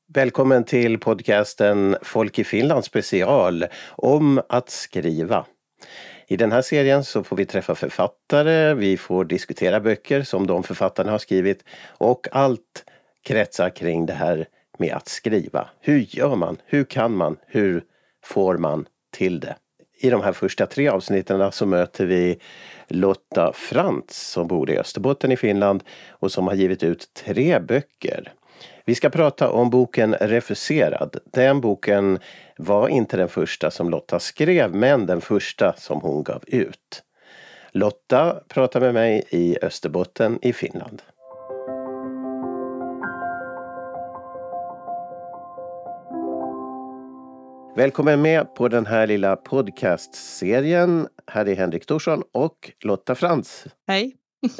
Välkommen till podcasten Folk i Finland special om att skriva. I den här serien så får vi träffa författare, vi får diskutera böcker som de författarna har skrivit och allt kretsar kring det här med att skriva. Hur gör man? Hur kan man? Hur får man till det? I de här första 3 avsnitten så möter vi Lotta Frantz som bor i Österbotten i Finland och som har givit ut 3 böcker. Vi ska prata om boken Refuserad. Den boken var inte den första som Lotta skrev, men den första som hon gav ut. Lotta pratar med mig i Österbotten i Finland. Välkommen med på den här lilla podcastserien. Här är Henrik Thorsson och Lotta Frantz. Hej.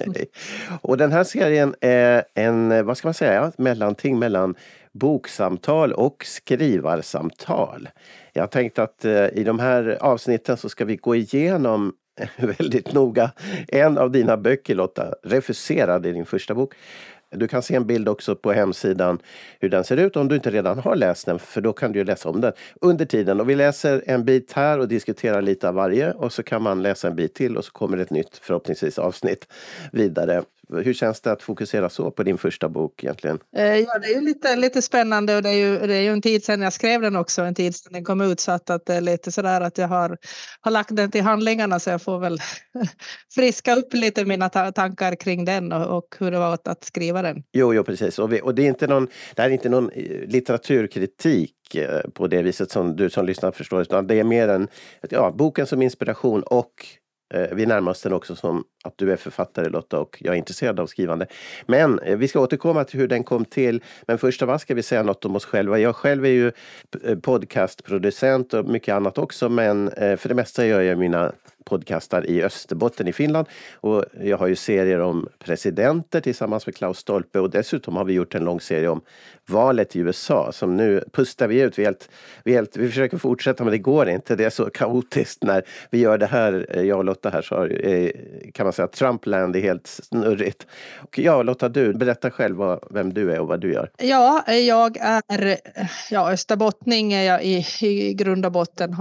Och den här serien är en, vad ska man säga, mellanting mellan boksamtal och skrivarsamtal. Jag tänkte att i de här avsnitten så ska vi gå igenom väldigt noga en av dina böcker, Lotta. Refuserad i din första bok. Du kan se en bild också på hemsidan hur den ser ut om du inte redan har läst den, för då kan du ju läsa om den under tiden. Och vi läser en bit här och diskuterar lite av varje och så kan man läsa en bit till och så kommer ett nytt förhoppningsvis avsnitt vidare. Hur känns det att fokusera så på din första bok egentligen? Ja, det är ju lite spännande och det är ju en tid sedan jag skrev den också, en tid sedan den kom ut, så att det är lite sådär att jag har lagt den till handlingarna, så jag får väl friska upp lite mina tankar kring den och hur det var att skriva den. Jo, precis. Och det är inte det här är inte någon litteraturkritik på det viset som du som lyssnar förstår, utan det är mer boken som inspiration och vi närmar oss den också som att du är författare, Lotta, och jag är intresserad av skrivande. Men vi ska återkomma till hur den kom till. Men först av allt ska vi säga något om oss själva. Jag själv är ju podcastproducent och mycket annat också. Men för det mesta gör jag mina podcastar i Österbotten i Finland. Och jag har ju serier om presidenter tillsammans med Klaus Stolpe. Och dessutom har vi gjort en lång serie om valet i USA. Som nu pustar vi ut. Vi försöker fortsätta, men det går inte. Det är så kaotiskt när vi gör det här. Jag och Lotta här så kan man säga att Trumpland är helt snurrigt. Och Lotta, du berättar själv vem du är och vad du gör. Ja, jag är österbottning. Jag i grund och botten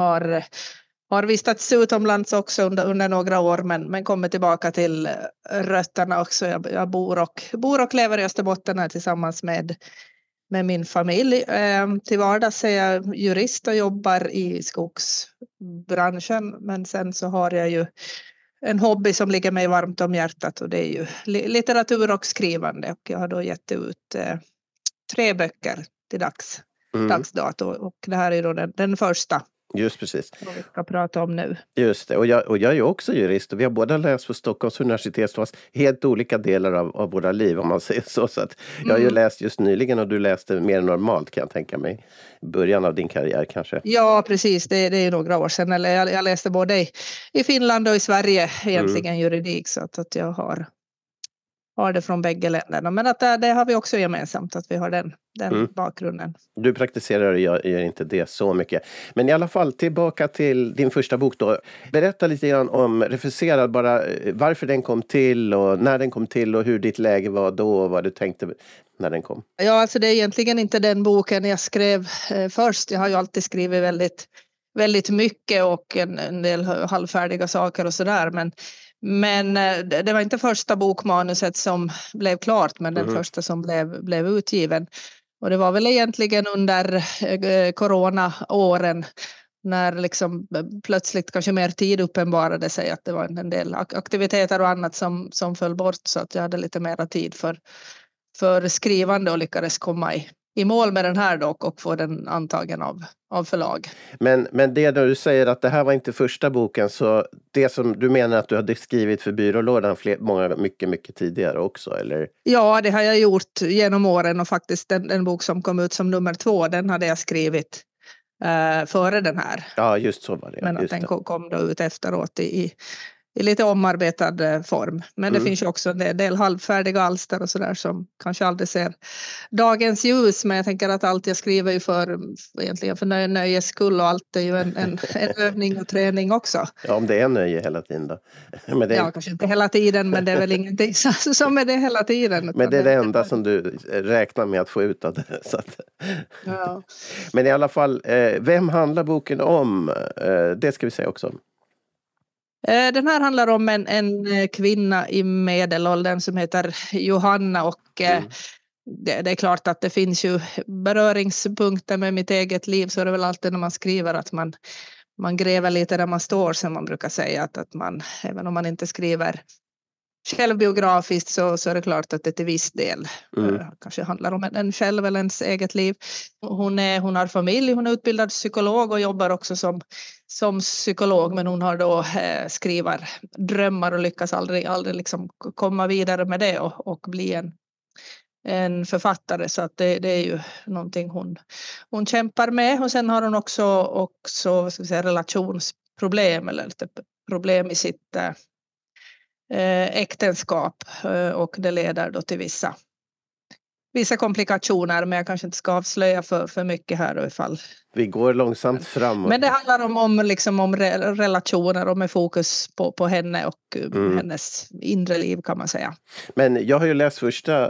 har vistats utomlands också under några år, men kommer tillbaka till rötterna också. Jag bor och lever i Österbotten här tillsammans med min familj. Till vardags är jag jurist och jobbar i skogsbranschen, men sen så har jag ju en hobby som ligger mig varmt om hjärtat, och det är ju litteratur och skrivande. Och jag har då gett ut 3 böcker till dagsdato, och det här är då den första. Just precis. Som vi ska prata om nu. Just det, och jag är ju också jurist och vi har båda läst på Stockholms universitet, fast helt olika delar av våra liv om man säger så. Så att jag har ju läst just nyligen och du läste mer normalt, kan jag tänka mig. Början av din karriär kanske. Ja, precis. Det är några år sedan. Eller jag läste både i Finland och i Sverige egentligen juridik, så att jag har det från bägge länderna. Men att det har vi också gemensamt, att vi har den bakgrunden. Du praktiserar och jag gör inte det så mycket. Men i alla fall, tillbaka till din första bok då. Berätta lite grann om Refuserad, bara varför den kom till och när den kom till och hur ditt läge var då och vad du tänkte när den kom. Ja, alltså det är egentligen inte den boken jag skrev först. Jag har ju alltid skrivit väldigt, väldigt mycket och en del halvfärdiga saker och sådär, men det var inte första bokmanuset som blev klart, men den första som blev utgiven. Och det var väl egentligen under coronaåren när liksom plötsligt kanske mer tid uppenbarade sig, att det var en del aktiviteter och annat som föll bort, så att jag hade lite mera tid för skrivande och lyckades komma i mål med den här dock och få den antagen av förlag. Men det du säger att det här var inte första boken, så det som du menar att du hade skrivit för byrålådan mycket tidigare också, eller? Ja, det har jag gjort genom åren, och faktiskt den bok som kom ut som nummer 2, den hade jag skrivit före den här. Ja, just så var det. Men att den kom då ut efteråt i i lite omarbetad form. Men det finns ju också en del halvfärdiga alster och sådär som kanske aldrig ser dagens ljus. Men jag tänker att allt jag skriver ju egentligen för nöjes skull, och allt är ju en övning och träning också. Ja, om det är nöje hela tiden då. Men det är... Ja, kanske inte hela tiden, men det är väl ingenting som är det hela tiden. Men det är det enda som du räknar med att få ut av det. Så att... Ja. Men i alla fall, vem handlar boken om? Det ska vi säga också. Den här handlar om en kvinna i medelåldern som heter Johanna, och det är klart att det finns ju beröringspunkter med mitt eget liv, så är det väl alltid när man skriver att man gräver lite där man står, som man brukar säga, att man, även om man inte skriver självbiografiskt, så är det klart att det till viss del kanske handlar om en själv eller ens eget liv. Hon har familj, hon är utbildad psykolog och jobbar också som psykolog, men hon har då skriver drömmar och lyckas aldrig liksom komma vidare med det och bli en författare, så att det är ju någonting hon kämpar med. Och sen har hon också ska vi säga, relationsproblem, eller lite problem i sitt äktenskap, och det leder då till vissa komplikationer, men jag kanske inte ska avslöja för mycket här i fall. Vi går långsamt framåt. Men det handlar om relationer och med fokus på henne och hennes inre liv, kan man säga. Men jag har ju läst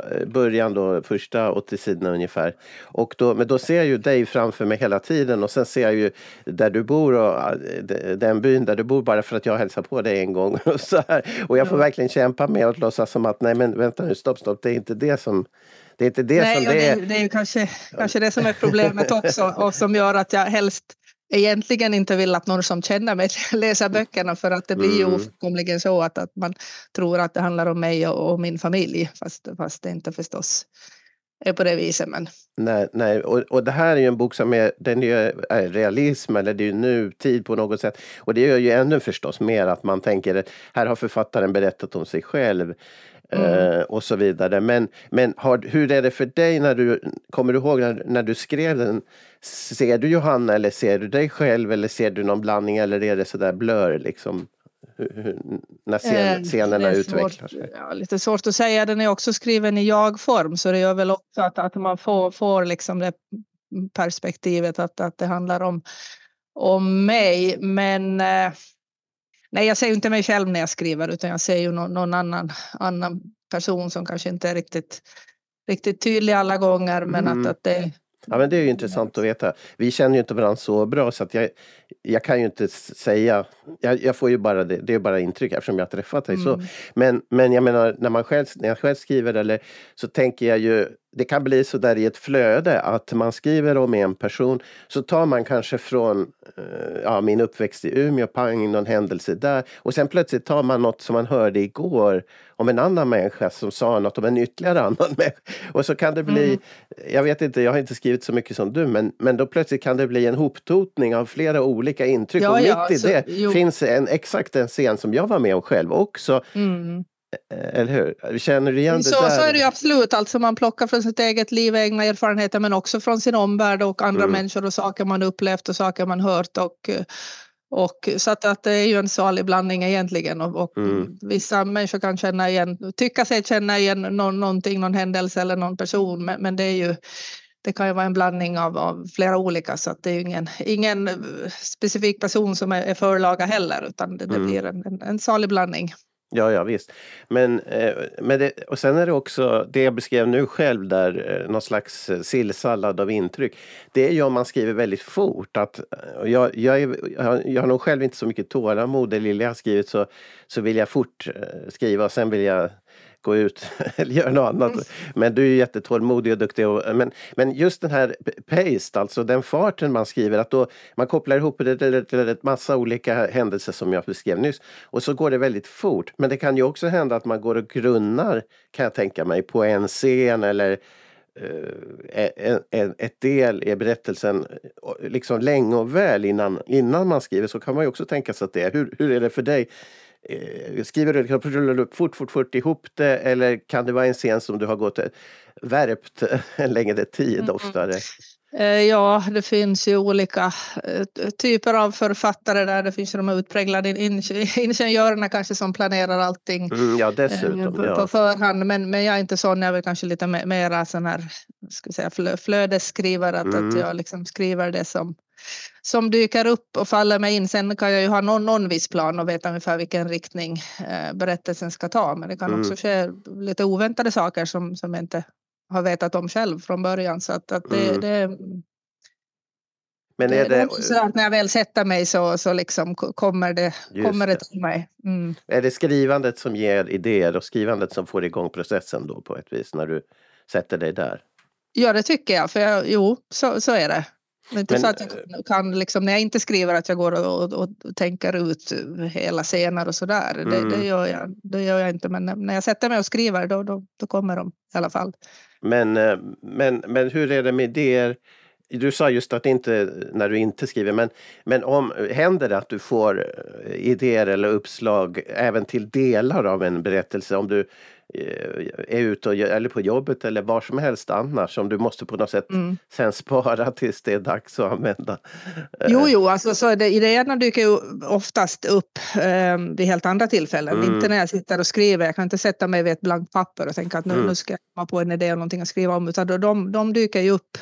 första 80 sidorna ungefär. Men då ser jag ju dig framför mig hela tiden, och sen ser jag ju där du bor och den byn där du bor, bara för att jag hälsar på dig en gång. Och, så här. Och jag får verkligen kämpa med att låtsas som att nej, men vänta nu, stopp, det är inte det som... Det är inte det som det är. Det är ju kanske det som är problemet också, och som gör att jag helst egentligen inte vill att någon som känner mig läser böckerna, för att det blir ju ofrånkomligen så att man tror att det handlar om mig och min familj, fast det inte förstås är på det viset. Men... Nej. Och det här är ju en bok som den är realism, eller det är ju nutid på något sätt. Och det gör ju ännu förstås mer att man tänker att här har författaren berättat om sig själv. Och så vidare. Men hur är det för dig kommer du ihåg när du skrev den? Ser du Johanna, eller ser du dig själv, eller ser du någon blandning, eller är det sådär blur liksom? När scenerna utvecklar sig? Ja, lite svårt att säga. Den är också skriven i jag-form, så det gör väl också att man får liksom det perspektivet att det handlar om mig. Men nej, jag ser ju inte mig själv när jag skriver, utan jag ser ju någon annan person som kanske inte är riktigt tydlig alla gånger, men att det... Ja, men det är ju intressant att veta. Vi känner ju inte varandra så bra, så att jag kan ju inte säga... Jag får ju bara det är bara intryck eftersom jag har träffat dig. Så. Men jag menar, när jag själv skriver, eller så tänker jag ju... Det kan bli så där i ett flöde att man skriver om en person, så tar man kanske från min uppväxt i Umeå, pang, någon händelse där, och sen plötsligt tar man något som man hörde igår om en annan människa som sa något om en ytterligare annan människa, och så kan det bli, jag vet inte, jag har inte skrivit så mycket som du, men då plötsligt kan det bli en hoptotning av flera olika intryck, och mitt i det finns exakt en scen som jag var med om själv också. Eller hur? Känner du igen det där? Så är det ju absolut. Alltså man plockar från sitt eget liv, egna erfarenheter, men också från sin omvärld och andra människor och saker man upplevt och saker man hört. Och så att det är ju en salig blandning egentligen. Och vissa människor kan tycka sig känna igen någonting, någon händelse eller någon person. Men det kan ju vara en blandning av flera olika, så att det är ju ingen specifik person som är förlaga heller, utan det blir en salig blandning. Ja, visst. Men och sen är det också det jag beskrev nu själv där, någon slags sillsallad av intryck. Det är ju om man skriver väldigt fort. Jag har nog själv inte så mycket tålamod. Det lilla jag har skrivit så vill jag fort skriva, och sen vill jag gå ut eller göra något annat. Men du är ju jättetålmodig och duktig. Men just den här pace, alltså den farten man skriver, att då man kopplar ihop ett massa olika händelser som jag beskrev nyss, och så går det väldigt fort. Men det kan ju också hända att man går och grunnar, kan jag tänka mig, på en scen eller ett del i berättelsen liksom länge och väl innan man skriver. Så kan man ju också tänka sig att det är. Hur är det för dig? Skriver du fort ihop det, eller kan det vara en scen som du har gått värpt en längre tid oftare? Ja, det finns ju olika typer av författare där. Det finns ju de här utpräglade ingenjörerna kanske som planerar allting Ja, dessutom. på förhand. Men jag är inte sån, jag är väl kanske lite mera sån här, ska säga, flödesskrivare. Att jag liksom skriver det som dyker upp och faller mig in. Sen kan jag ju ha någon viss plan och veta ungefär vilken riktning berättelsen ska ta. Men det kan också ske lite oväntade saker som jag inte har vetat om själv från början. Så att det Men är det så att när jag väl sätter mig så liksom kommer det till mig. Är det skrivandet som ger idéer och skrivandet som får igång processen då på ett vis när du sätter dig där? Ja, det tycker jag. För så är det. Men inte så att jag kan liksom, när jag inte skriver, att jag går och tänker ut hela scener och sådär. Det gör jag inte. Men när jag sätter mig och skriver då kommer de i alla fall. Men hur är det med idéer? Du sa just att inte när du inte skriver, men händer det att du får idéer eller uppslag även till delar av en berättelse, om du är ute eller på jobbet eller var som helst annars, som du måste på något sätt sen spara tills det är dags att använda? Jo, alltså så idéerna dyker ju oftast upp vid helt andra tillfällen. Inte när jag sitter och skriver. Jag kan inte sätta mig vid ett blankt papper och tänka att nu ska jag komma på en idé och någonting att skriva om, utan de dyker ju upp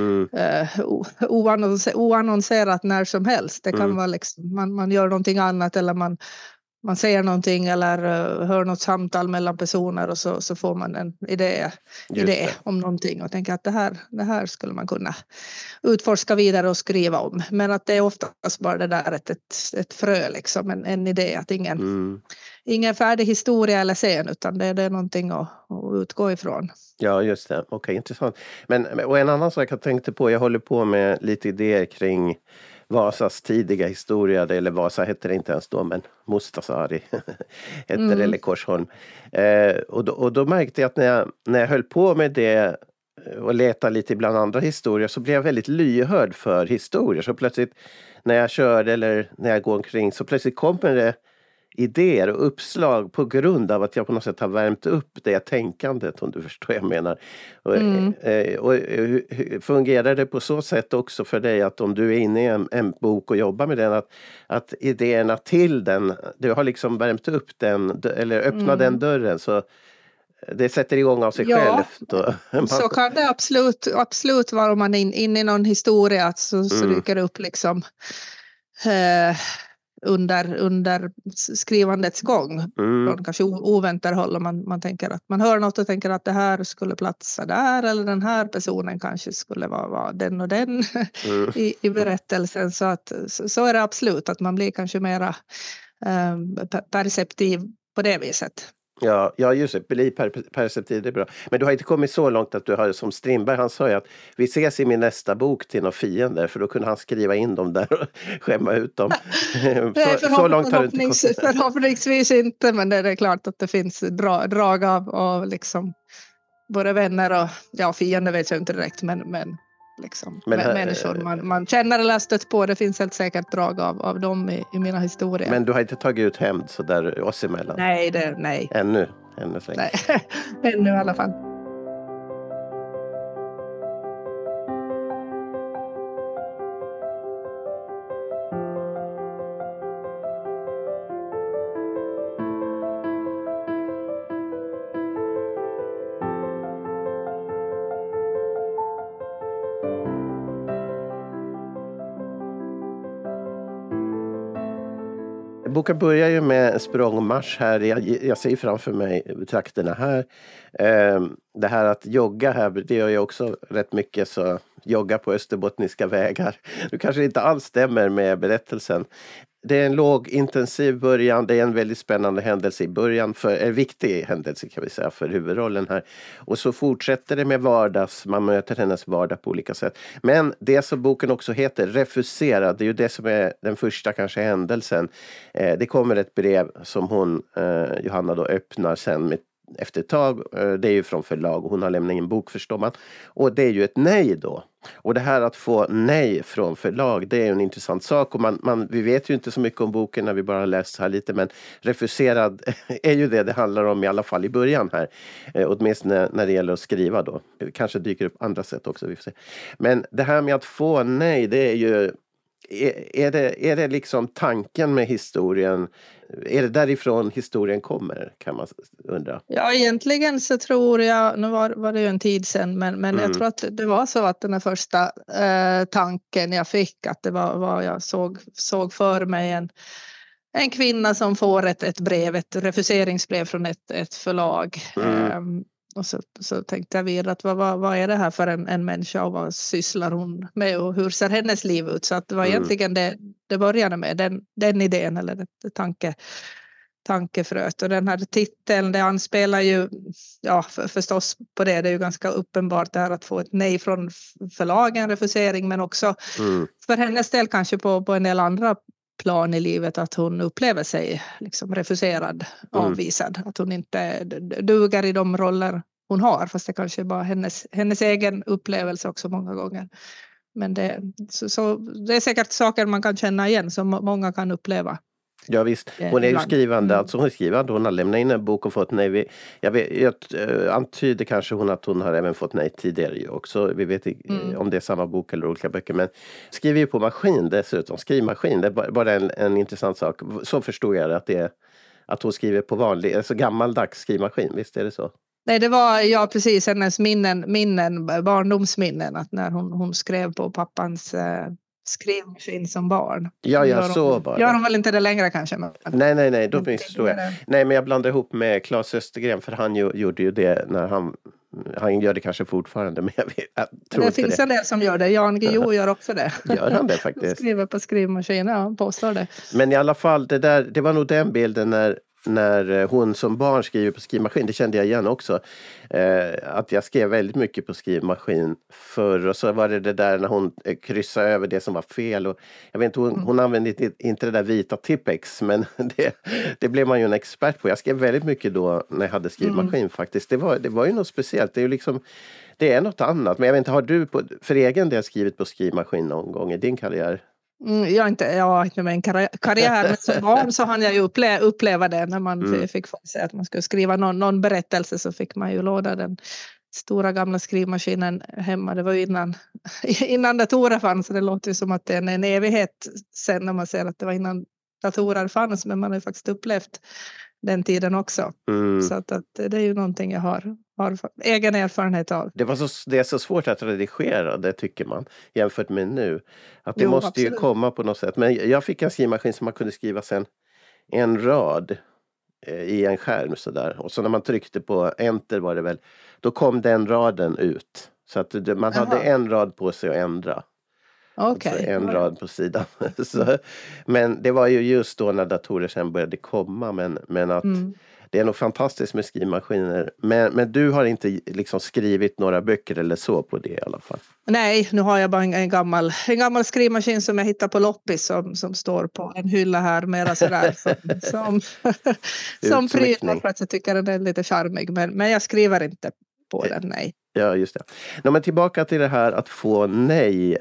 oannonserat när som helst. Det kan vara liksom, man gör någonting annat, eller man säger någonting eller hör något samtal mellan personer, och så får man en idé om någonting och tänker att det här skulle man kunna utforska vidare och skriva om. Men att det är oftast bara det där ett frö, liksom, en idé, att ingen färdig historia eller scen, utan det är någonting att utgå ifrån. Ja, just det. Okej, intressant. Och en annan sak jag tänkte på, jag håller på med lite idéer kring Vasas tidiga historia, eller Vasa hette det inte ens då, men Mustasari hette det, eller Korsholm. Och då märkte jag att när jag höll på med det och letade lite bland andra historier, så blev jag väldigt lyhörd för historier. Så plötsligt när jag körde eller när jag går omkring, så plötsligt kommer det idéer och uppslag på grund av att jag på något sätt har värmt upp det tänkandet, om du förstår vad jag menar. Och fungerar det på så sätt också för dig, att om du är inne i en bok och jobbar med den, att idéerna till den, du har liksom värmt upp den eller öppnat den dörren, så det sätter igång av sig självt? Så kan det absolut vara, om man är inne i någon historia, så dyker det upp liksom under skrivandets gång från kanske oväntad håll, och man tänker att man hör något och tänker att det här skulle platsa där, eller den här personen kanske skulle vara den och den i berättelsen. Så är det absolut, att man blir kanske mera perceptiv på det viset. Ja, just det. Bli perceptiv, det är bra. Men du har inte kommit så långt att du har, som Strindberg, han sa ju att vi ses i min nästa bok till några fiender, för då kunde han skriva in dem där och skämma ut dem. Så långt har du inte kommit. Förhoppningsvis inte, men det är klart att det finns drag av liksom både vänner och fiender, vet jag inte direkt, men liksom människor man känner eller stött på. Det finns helt säkert drag av dem i mina historier. Men du har inte tagit ut hämnd så där oss emellan? Nej. Ännu så länge. Nej, ännu i alla fall. Boken börjar ju med språngmarsch här. Jag ser framför mig trakterna här. Det här att jogga här, det gör jag också rätt mycket, så jogga på österbottniska vägar. Det kanske inte alls stämmer med berättelsen. Det är en lågintensiv början, det är en väldigt spännande händelse i början, en viktig händelse kan vi säga för huvudrollen här. Och så fortsätter det med man möter hennes vardag på olika sätt. Men det som boken också heter, Refuserad, det är ju det som är den första kanske händelsen. Det kommer ett brev som hon, Johanna, då öppnar sen efter ett tag. Det är ju från förlag och hon har lämnat in en bok, förstår man. Och det är ju ett nej då. Och det här att få nej från förlag, det är en intressant sak. Och vi vet ju inte så mycket om boken när vi bara har läst här lite, men refuserad är ju det handlar om, i alla fall i början här. Åtminstone när det gäller att skriva då. Det kanske dyker upp andra sätt också, vi får se. Men det här med att få nej, det är ju... Är det liksom tanken med historien? Är det därifrån historien kommer, kan man undra? Ja, egentligen så tror jag, nu var det ju en tid sedan, men jag tror att det var så att den här första tanken jag fick, att det var vad jag såg för mig, en kvinna som får ett brev, ett refuseringsbrev från ett förlag. Och så tänkte jag vidare att vad är det här för en människa och vad sysslar hon med och hur ser hennes liv ut? Så att det var egentligen det började med, den idén eller det tankefröet. Och den här titeln, det anspelar ju förstås på det. Det är ju ganska uppenbart det här att få ett nej från förlagen, refusering, men också för hennes del kanske på en del andra plan i livet, att hon upplever sig liksom refuserad, avvisad, att hon inte duger i de roller hon har, fast det kanske är bara hennes egen upplevelse också många gånger. Men det är säkert saker man kan känna igen som många kan uppleva. Ja visst, hon är ju skrivande, alltså hon är skrivande, hon har lämnat in en bok och fått nej. Jag antyder kanske att hon har även fått nej tidigare ju också. Vi vet inte om det är samma bok eller olika böcker, men skriver ju på maskin dessutom, skrivmaskin, det är bara en intressant sak. Så förstår jag det, att hon skriver på vanlig, alltså gammaldags skrivmaskin, visst är det så? Nej, det var precis hennes barndomsminnen, att när hon skrev på pappans skrivmaskin som barn. Så bara. Gör hon väl inte det längre kanske? Men... Nej, då missförstår jag. Nej, men jag blandar ihop med Claes Östergren, för han gjorde ju det när han gör det kanske fortfarande, men jag tror det inte finns en del som gör det. Jan Guillou gör också det. Gör han det faktiskt? Skriver på skrivmaskin, han påstår det. Men i alla fall, det var nog den bilden när hon som barn skriver på skrivmaskin, det kände jag igen också. Att jag skrev väldigt mycket på skrivmaskin förr, och så var det där när hon kryssade över det som var fel. Och jag vet inte, hon använde inte det där vita Tippex, men det blev man ju en expert på. Jag skrev väldigt mycket då när jag hade skrivmaskin faktiskt. Det var ju något speciellt. Det är ju liksom, det är något annat. Men jag vet inte, har du för egen del skrivit på skrivmaskin någon gång i din karriär? Jag har inte med en karriär, men som barn så hann jag ju uppleva det när man fick få sig att man skulle skriva någon berättelse, så fick man ju låda den stora gamla skrivmaskinen hemma. Det var ju innan datorer fanns, så det låter ju som att det är en evighet sen när man ser att det var innan datorer fanns, men man har ju faktiskt upplevt den tiden också. Så att det är ju någonting jag har egen erfarenhet av. Det är så svårt att redigera, det tycker man, jämfört med nu. Att det måste ju komma på något sätt. Men jag fick en skrivmaskin som man kunde skriva sen en rad i en skärm sådär. Och så när man tryckte på enter var det väl, då kom den raden ut. Så att man hade en rad på sig att ändra. Okay. En rad på sidan. Men det var ju just då när datorer sen började komma. Men att det är nog fantastiskt med skrivmaskiner. Men du har inte liksom skrivit några böcker eller så på det i alla fall? Nej, nu har jag bara en gammal skrivmaskin som jag hittar på loppis som står på en hylla här mera sådär som prydnad, för att jag tycker den är lite charmig. Men jag skriver inte på den, nej. Ja, just det. Men tillbaka till det här att få nej.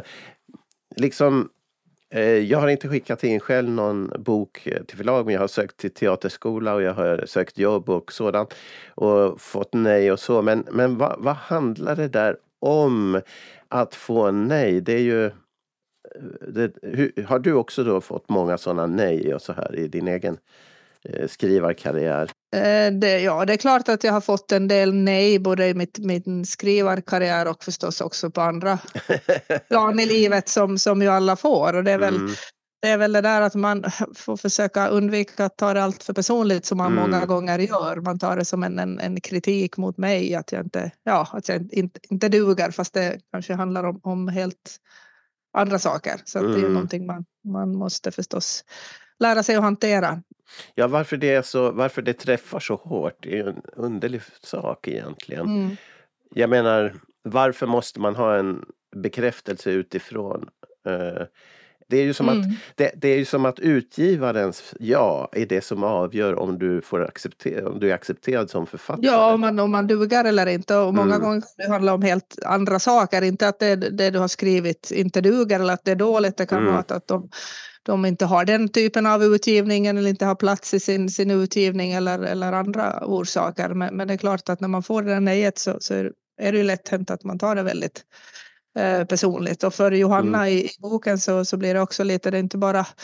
Jag har inte skickat in själv någon bok till förlag, men jag har sökt till teaterskola och jag har sökt jobb och sådant och fått nej och så. Men vad handlar det där om att få nej? Det är ju... har du också då fått många sådana nej och så här i din egen skrivarkarriär? Det är klart att jag har fått en del nej både i min skrivarkarriär och förstås också på andra plan i livet som ju alla får. Och det är väl det där att man får försöka undvika att ta det allt för personligt som man många gånger gör. Man tar det som en kritik mot mig att jag inte duger, fast det kanske handlar om helt andra saker. Så att det är någonting man måste förstås lära sig att hantera. Ja, varför det träffar så hårt är en underlig sak egentligen. Jag menar, varför måste man ha en bekräftelse utifrån? Det är ju som att, Mm. det är ju som att utgivarens ja är det som avgör om du får acceptera, om du är accepterad som författare. Ja, om man duger eller inte. Och många Mm. gånger kan det handla om helt andra saker. Inte att det du har skrivit inte duger eller att det är dåligt. Det kan vara att de inte har den typen av utgivningen eller inte har plats i sin utgivning eller andra orsaker. Men det är klart att när man får det där nejet så är det ju lätt hänt att man tar det väldigt personligt. Och för Johanna i boken så blir det också lite, det är inte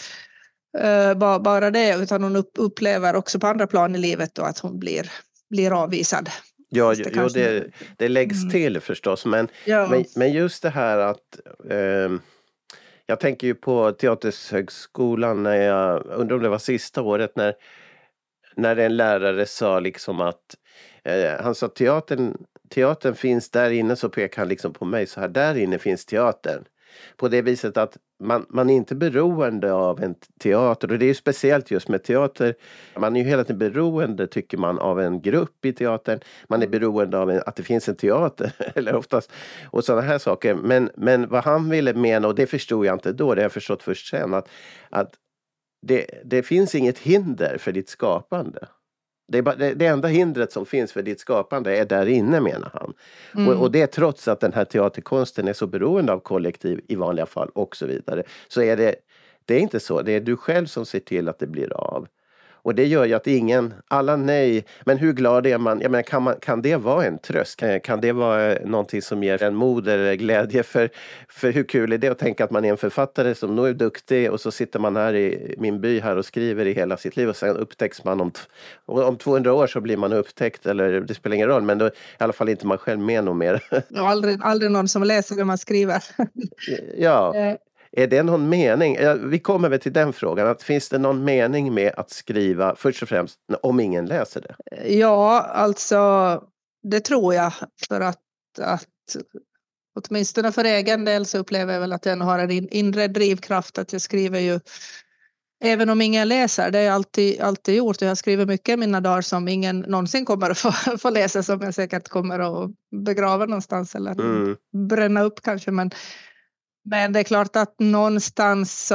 bara det, utan hon upplever också på andra plan i livet då att hon blir avvisad. Ja, Fast det läggs till förstås, men, Ja. men just det här att jag tänker ju på Teaterhögskolan när jag undrar om det var sista året när en lärare sa liksom att han sa teatern finns där inne, så pekade han liksom på mig så här, där inne finns teatern. På det viset att man är inte beroende av en teater, och det är ju speciellt just med teater. Man är ju hela tiden beroende, tycker man, av en grupp i teatern. Man är beroende av att det finns en teater, eller oftast, och sådana här saker. Men vad han ville mena, och det förstod jag inte då, det har jag förstått först sen, att det finns inget hinder för ditt skapande. Det enda hindret som finns för ditt skapande är där inne, menar han. Och det trots att den här teaterkonsten är så beroende av kollektiv i vanliga fall och så vidare. Så är det är inte så. Det är du själv som ser till att det blir av. Och det gör ju att alla nej, men hur glad är man? Jag menar, kan det vara en tröst? Kan det vara någonting som ger en mod eller glädje? För hur kul är det att tänka att man är en författare som nog är duktig, och så sitter man här i min by här och skriver i hela sitt liv, och sen upptäcks man om 200 år så blir man upptäckt, eller det spelar ingen roll, men då är i alla fall inte man själv med något mer. Och aldrig någon som läser det man skriver. Ja. Är det någon mening? Vi kommer väl till den frågan. Att finns det någon mening med att skriva, först och främst, om ingen läser det? Ja, alltså det tror jag. För att åtminstone för egen del så upplever jag väl att jag har en inre drivkraft. Att jag skriver ju, även om ingen läser, det är alltid gjort. Jag har skrivit mycket i mina dagar som ingen någonsin kommer att få läsa, som jag säkert kommer att begrava någonstans eller bränna upp kanske. Men det är klart att någonstans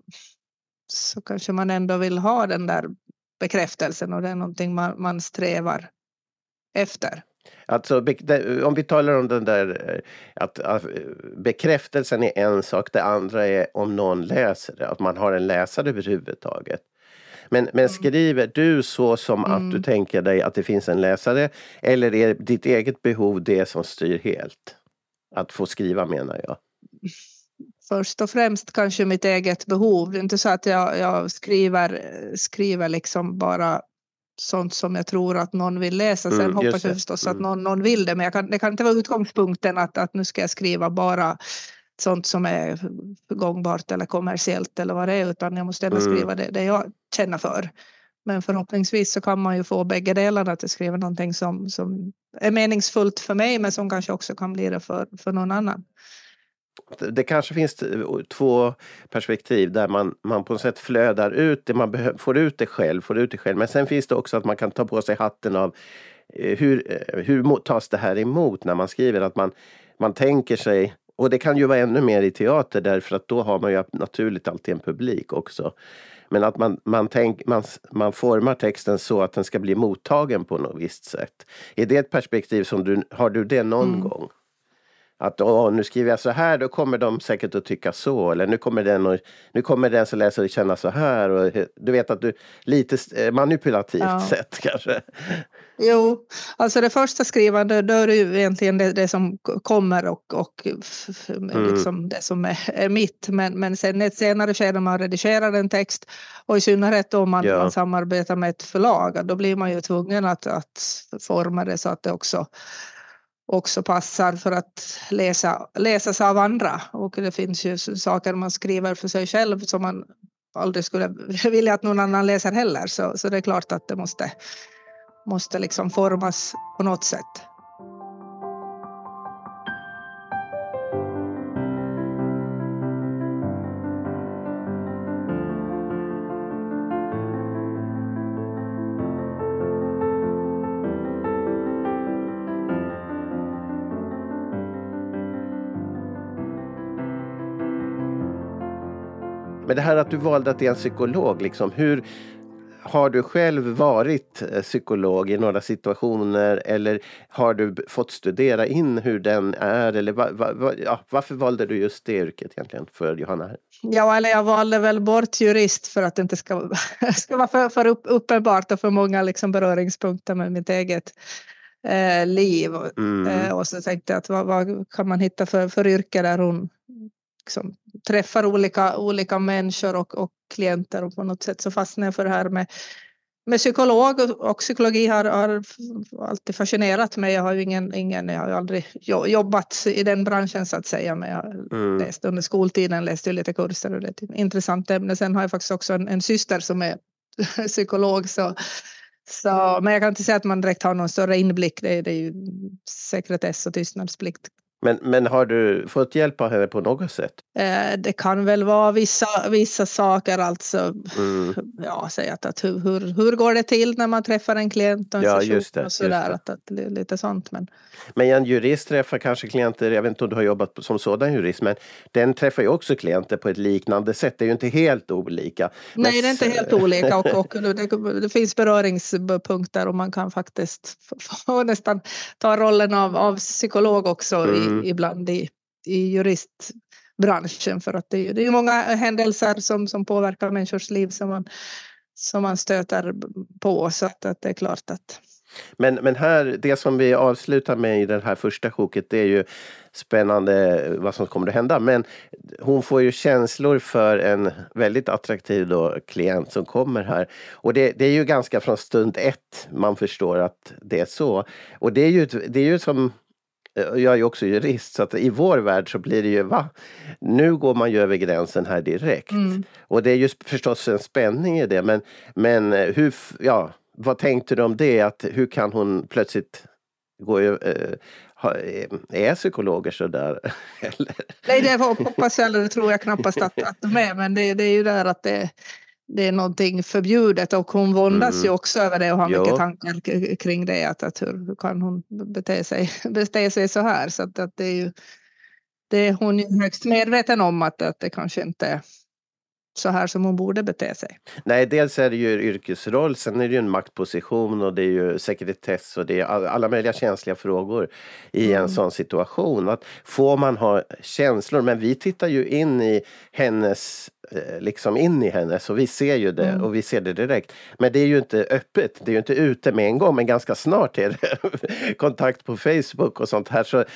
så kanske man ändå vill ha den där bekräftelsen, och det är någonting man strävar efter. Alltså, om vi talar om den där att bekräftelsen är en sak, det andra är om någon läser det, att man har en läsare överhuvudtaget. Men skriver du så som att du tänker dig att det finns en läsare, eller är ditt eget behov det som styr helt? Att få skriva, menar jag. Först och främst kanske mitt eget behov. Det är inte så att jag skriver liksom bara sånt som jag tror att någon vill läsa. Sen hoppas jag förstås att någon vill det. Men det kan inte vara utgångspunkten att nu ska jag skriva bara sånt som är gångbart eller kommersiellt eller vad det är. Utan jag måste ändå skriva det jag känner för. Men förhoppningsvis så kan man ju få bägge delarna. Att jag skriver någonting som är meningsfullt för mig, men som kanske också kan bli det för någon annan. Det kanske finns två perspektiv där man på något sätt flödar ut det, man får ut det själv. Men sen finns det också att man kan ta på sig hatten av hur tas det här emot när man skriver, att man tänker sig, och det kan ju vara ännu mer i teater därför att då har man ju naturligt alltid en publik också. Men att man formar texten så att den ska bli mottagen på något visst sätt. Är det ett perspektiv som har du det någon gång? Att nu skriver jag så här, då kommer de säkert att tycka så. Eller nu kommer den som läser att känna så här. Och du vet att du lite manipulativt sätt kanske. Jo, alltså det första skrivande, då är det ju egentligen det som kommer och liksom det som är mitt. Men sen ett senare skede man redigerar en text, och i synnerhet om man samarbetar med ett förlag, då blir man ju tvungen att forma det så att det också passar för att läsas av andra. Och det finns ju saker man skriver för sig själv som man aldrig skulle vilja att någon annan läser heller. Så det är klart att det måste liksom formas på något sätt. Men det här att du valde att det är en psykolog, liksom, hur har du själv varit psykolog i några situationer, eller har du fått studera in hur den är, eller varför valde du just det yrket egentligen för Johanna? Ja, eller jag valde väl bort jurist för att det inte ska vara för uppenbart och för många liksom beröringspunkter med mitt eget liv. Och så tänkte jag att vad kan man hitta för yrke där hon liksom träffar olika människor och klienter, och på något sätt så fastnade jag för det här med psykolog, och psykologi har alltid fascinerat mig. Jag har ju jag har aldrig jobbat i den branschen så att säga, men jag läste under skoltiden, läste lite kurser, och det är ett intressant ämne. Sen har jag faktiskt också en syster som är psykolog, så men jag kan inte säga att man direkt har någon större inblick. Det är ju sekretess och tystnadsplikt. Men har du fått hjälp av henne på något sätt? Det kan väl vara vissa saker, alltså ja, säga att hur går det till när man träffar en klient och en session, just det, och sådär, att lite sånt. Men en jurist träffar kanske klienter, jag vet inte om du har jobbat som sådan jurist, men den träffar ju också klienter på ett liknande sätt. Det är ju inte helt olika. Nej, det är inte helt olika, och det finns beröringspunkter, och man kan faktiskt få nästan ta rollen av psykolog också ibland i juristbranschen, för att det är ju många händelser som påverkar människors liv som man stöter på, så att det är klart att... Men här, det som vi avslutar med i den här första sjoket, det är ju spännande vad som kommer att hända. Men hon får ju känslor för en väldigt attraktiv klient som kommer här. Och det är ju ganska från stund ett man förstår att det är så. Och det är ju som... Jag är ju också jurist, så att i vår värld så blir det ju, nu går man ju över gränsen här direkt. Och det är ju förstås en spänning i det, men vad tänkte du om det? Att hur kan hon plötsligt gå är psykologer så där? Nej, det hoppas jag, eller det tror jag knappast att de är, men det är ju där att det är någonting förbjudet, och hon våndas ju också över det och har mycket tankar kring det, att hur kan hon bete sig så här, så att det är ju hon är högst medveten om att det kanske inte är så här som hon borde bete sig. Nej, dels är det ju yrkesroll, sen är det ju en maktposition, och det är ju sekretess, och det är alla möjliga känsliga frågor i en sån situation. Att får man ha känslor, men vi tittar ju in i hennes, och vi ser ju det, och vi ser det direkt. Men det är ju inte öppet, det är ju inte ute med en gång, men ganska snart är det kontakt på Facebook och sånt här.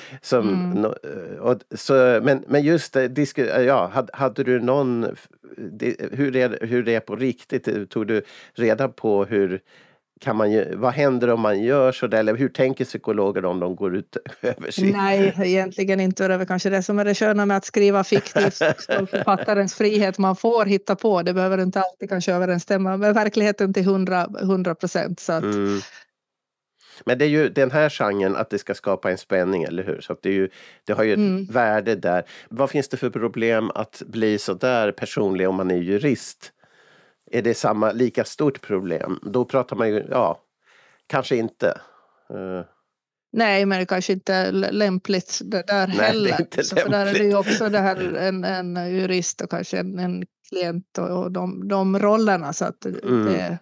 Men just hade du någon... Hur det är på riktigt? Tog du reda på vad händer om man gör så där? Eller hur tänker psykologer om de går ut över sig? Nej, egentligen inte. Det är väl kanske det som är det sköna med att skriva fiktivt, författarens frihet. Man får hitta på. Det behöver inte alltid kanske överensstämma med verkligheten till 100%. Så att... Men det är ju den här genren att det ska skapa en spänning, eller hur? Så att det har ju ett värde där. Vad finns det för problem att bli så där personlig om man är jurist? Är det lika stort problem? Då pratar man ju, kanske inte. Nej, men det kanske inte är lämpligt det där heller. Det är inte för där är det ju också det här en jurist och kanske en klient och de rollerna, så att det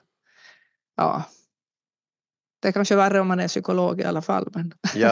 det är kanske värre om man är psykolog i alla fall. Men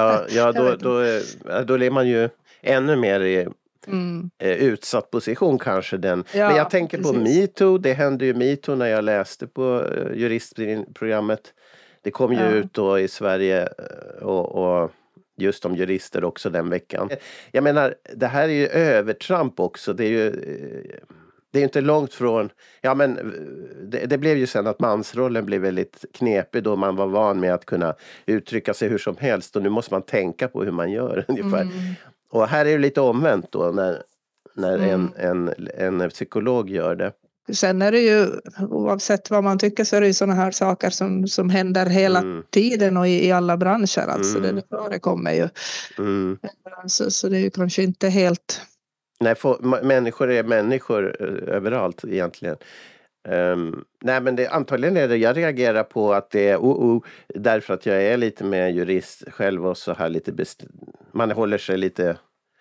då är man ju ännu mer i utsatt position kanske. Men jag tänker på MeToo. Det hände ju MeToo när jag läste på juristprogrammet. Det kom ju ut då i Sverige och just om jurister också den veckan. Jag menar, det här är ju övertramp också. Det är inte långt från... Ja, men det blev ju sen att mansrollen blev väldigt knepig då man var van med att kunna uttrycka sig hur som helst. Och nu måste man tänka på hur man gör ungefär. Och här är det lite omvänt då när en psykolog gör det. Sen är det ju, oavsett vad man tycker, så är det ju sådana här saker som händer hela tiden och i alla branscher. Alltså det förekommer ju. Så det är ju kanske inte helt... Nej, människor är människor överallt egentligen. Nej, men antagligen är det, jag reagerar på att det är därför att jag är lite mer jurist själv och så här lite man håller sig lite,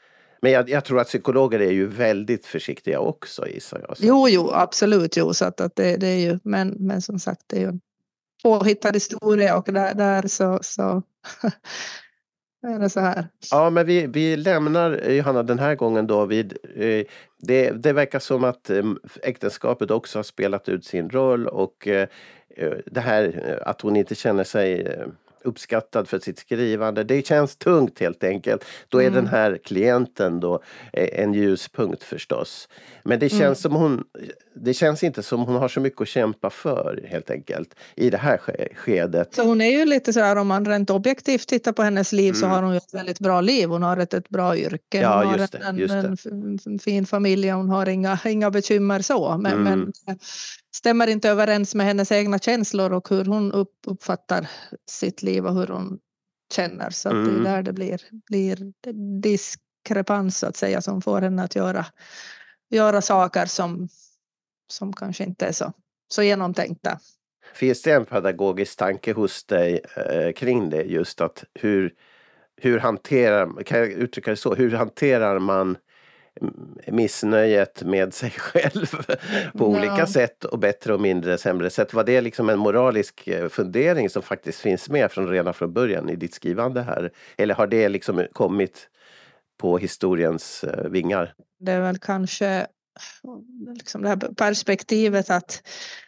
Men jag tror att psykologer är ju väldigt försiktiga också, gissar jag. Jo, absolut. Jo, så att det är ju, men som sagt, det är ju en påhittad historia och där så är det så här. Ja, men vi lämnar Johanna den här gången då vid det verkar som att äktenskapet också har spelat ut sin roll, och det här att hon inte känner sig uppskattad för sitt skrivande, det känns tungt helt enkelt. Då är den här klienten då en ljuspunkt förstås. Men det känns det känns inte som hon har så mycket att kämpa för helt enkelt i det här skedet. Så hon är ju lite så här, om man rent objektivt tittar på hennes liv så har hon ju ett väldigt bra liv. Hon har ett bra yrke. Ja, hon just har en fin familj, hon har inga bekymmer så. Men stämmer inte överens med hennes egna känslor och hur hon uppfattar sitt liv och hur hon känner. Så att det är där det blir diskrepans så att säga, som får henne att göra saker som kanske inte är så genomtänkta. Finns det en pedagogisk tanke hos dig kring det, just att hur hanterar, kan jag uttrycka det så, hur hanterar man missnöjet med sig själv på olika sätt, och bättre och mindre sämre sätt? Var det liksom en moralisk fundering som faktiskt finns med redan från början i ditt skrivande här? Eller har det liksom kommit på historiens vingar? Det är väl kanske liksom det här perspektivet att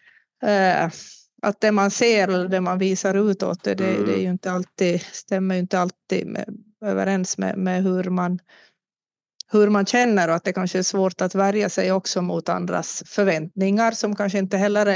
det man ser eller det man visar utåt, det är ju inte alltid, stämmer ju inte alltid överens med hur man känner, och att det kanske är svårt att värja sig också mot andras förväntningar som kanske inte heller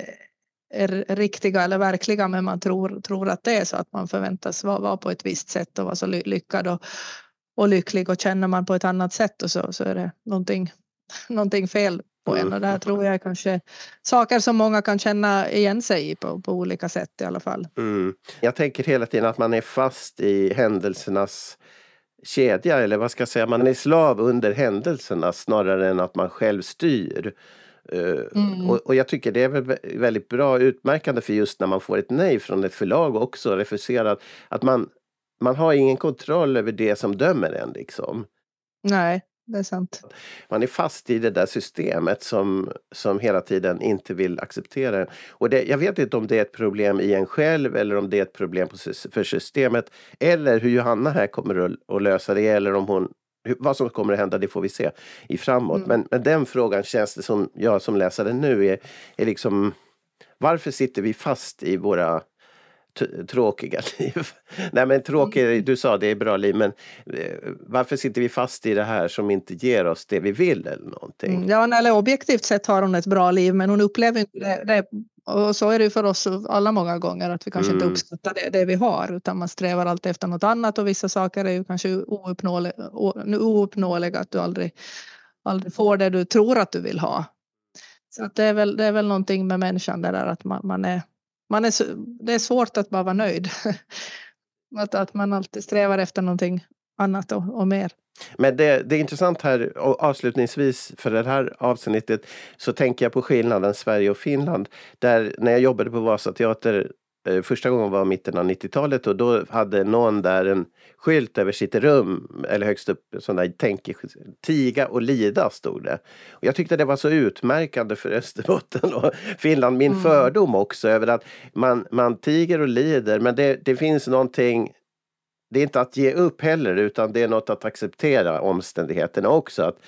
är riktiga eller verkliga, men man tror att det är så, att man förväntas vara på ett visst sätt och vara så lyckad och lycklig, och känner man på ett annat sätt och så är det någonting fel på en, och det här tror jag är kanske saker som många kan känna igen sig i på olika sätt i alla fall. Jag tänker hela tiden att man är fast i händelsernas kedja, eller vad ska jag säga, man är slav under händelserna snarare än att man själv styr. Och jag tycker det är väldigt bra utmärkande för just när man får ett nej från ett förlag också, refuserat, att man har ingen kontroll över det som dömer en liksom. Nej, det är sant. Man är fast i det där systemet som hela tiden inte vill acceptera. Och jag vet inte om det är ett problem i en själv, eller om det är ett problem för systemet, eller hur Johanna här kommer att lösa det, eller om vad som kommer att hända, det får vi se i framåt. Men den frågan känns det som jag som läsare nu är liksom, varför sitter vi fast i våra tråkiga liv? Nej, men tråkigt, du sa det är bra liv, men varför sitter vi fast i det här som inte ger oss det vi vill eller någonting? Ja, eller objektivt sett har hon ett bra liv, men hon upplever inte det. Och så är det ju för oss alla många gånger, att vi kanske inte uppskattar det vi har, utan man strävar alltid efter något annat, och vissa saker är ju kanske ouppnåeliga, att du aldrig får det du tror att du vill ha. Så att det är väl någonting med människan där, att det är svårt att bara vara nöjd. att man alltid strävar efter någonting annat och mer. Men det är intressant här, och avslutningsvis för det här avsnittet så tänker jag på skillnaden Sverige och Finland. Där när jag jobbade på Vasateater första gången var mitten av 90-talet, och då hade någon där en skylt över sitt rum, eller högst upp, sån där tiga och lida stod det. Och jag tyckte det var så utmärkande för Österbotten och Finland, min fördom också över att man tiger och lider, men det finns någonting, det är inte att ge upp heller, utan det är något att acceptera omständigheterna också, att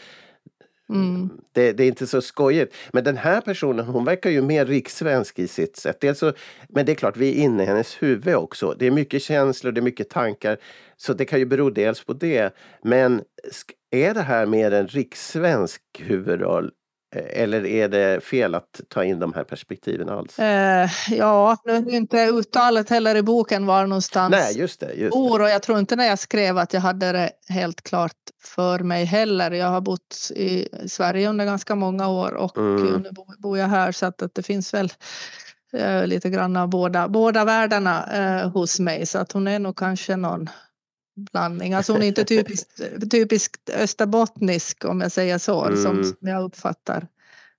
det är inte så skojigt. Men den här personen, hon verkar ju mer rikssvensk i sitt sätt. Men det är klart, vi är inne i hennes huvud också. Det är mycket känslor, det är mycket tankar. Så det kan ju bero dels på det. Men är det här mer en rikssvensk huvudroll? Eller är det fel att ta in de här perspektiven alls? Ja, nu är inte uttalet heller i boken var någonstans. Nej, just det. Och jag tror inte när jag skrev att jag hade det helt klart för mig heller. Jag har bott i Sverige under ganska många år, och nu bor jag här, så att det finns väl lite grann av båda världarna hos mig. Så att hon är nog kanske någon blandning. Alltså hon är inte typiskt österbottnisk, om jag säger så, som jag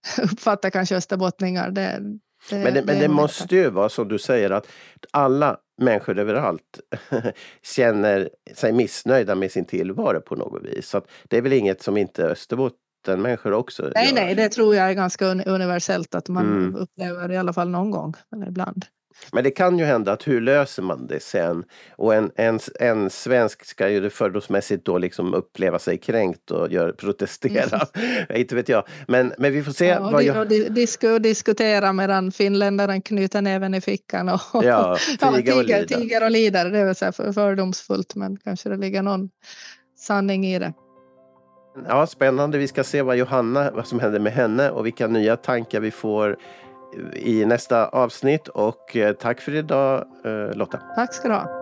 uppfattar kanske österbottningar. Men det måste ju vara som du säger, att människor överallt känner sig missnöjda med sin tillvaro på något vis. Så att det är väl inget som inte Österbottenmänniskor också gör. Nej, det tror jag är ganska universellt att man upplever i alla fall någon gång eller ibland. Men det kan ju hända att hur löser man det sen? Och en svensk ska ju fördomsmässigt då liksom uppleva sig kränkt och protestera. Inte vet jag. Men vi får se. Ja, diskutera medan finländaren knyter näven i fickan. Och, tiger och lider. Det är väl så här fördomsfullt, men kanske det ligger någon sanning i det. Ja, spännande. Vi ska se vad som händer med henne och vilka nya tankar vi får i nästa avsnitt. Och tack för idag, Lotta. Tack ska du ha.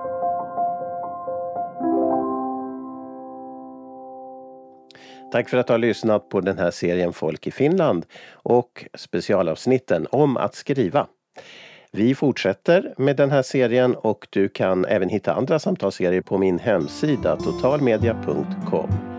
Tack för att du har lyssnat på den här serien Folk i Finland och specialavsnitten om att skriva. Vi fortsätter med den här serien och du kan även hitta andra samtalsserier på min hemsida totalmedia.com.